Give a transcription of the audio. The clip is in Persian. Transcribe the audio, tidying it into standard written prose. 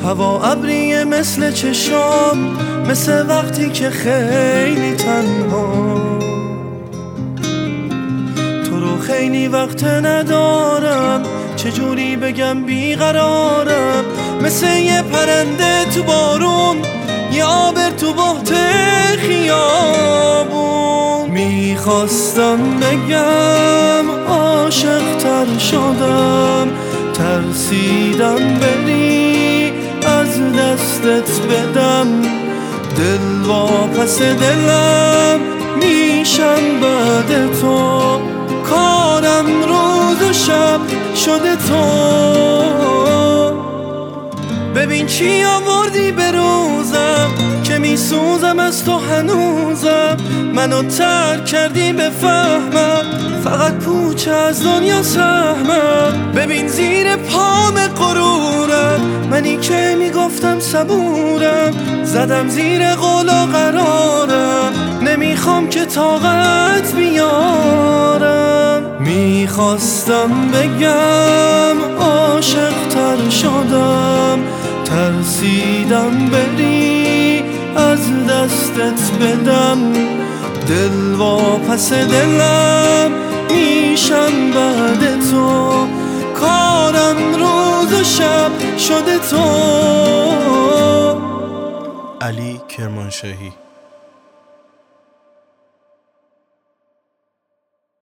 هوا ابریه مثل چشام، مثل وقتی که خیلی تنها. تو رو خیلی وقت ندارم، چجوری بگم بیقرارم. مثل یه پرنده تو بارون، یه آبر تو بحت خیابون. میخواستم بگم عاشق تر شدم، ترسیدم بری از دستت بدم. دل واپس دلم میشم بعد تو، کارم روز و شب شده تو. ببین چی آوردی به روزم که میسوزم از تو هنوزم. منو ترک کردی بفهمم، فقط پوچ از دنیا سهمم. ببین زیر پام غرورم، منی که میگفتم صبورم. زدم زیر قول و قرارم، نمیخوام که طاقت بیارم. میخواستم بگم عاشق تر شدم، ترسیدم بری از دستت بدم. دل واپس دلم میشم بعد تو، کارم روز و شب شده تو. علی کرمانشاهی.